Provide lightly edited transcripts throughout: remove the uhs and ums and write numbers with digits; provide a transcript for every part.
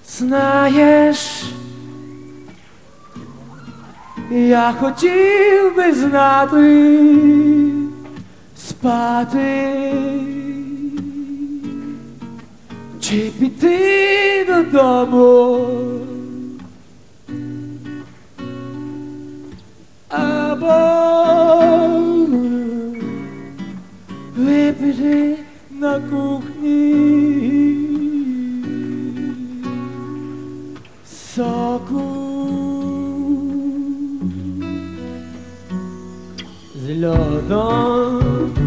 Знаєш, я хотів би знати, спати, чи піти додому, або випити на кухні соку з льодом.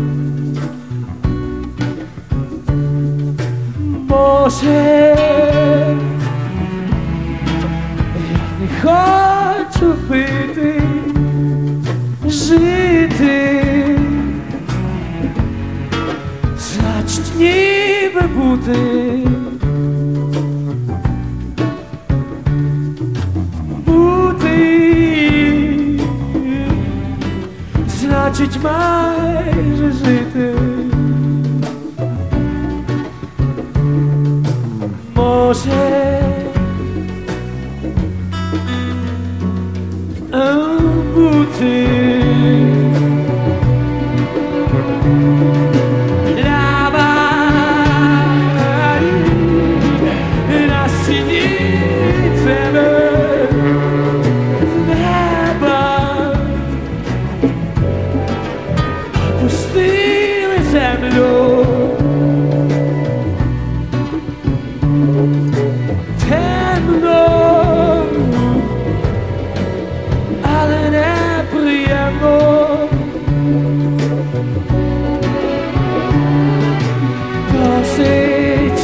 Може, я не хочу пити, жити, значить ніби бути. Значить майже жити. Може бути. На стіні тебе пустили землю, темно, але неприємно. Досить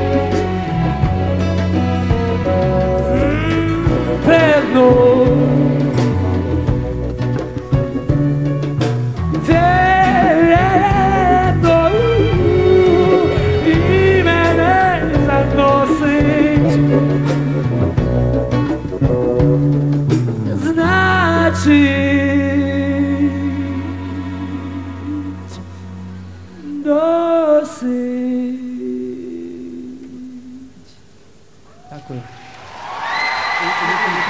певно. Досить. Дякую.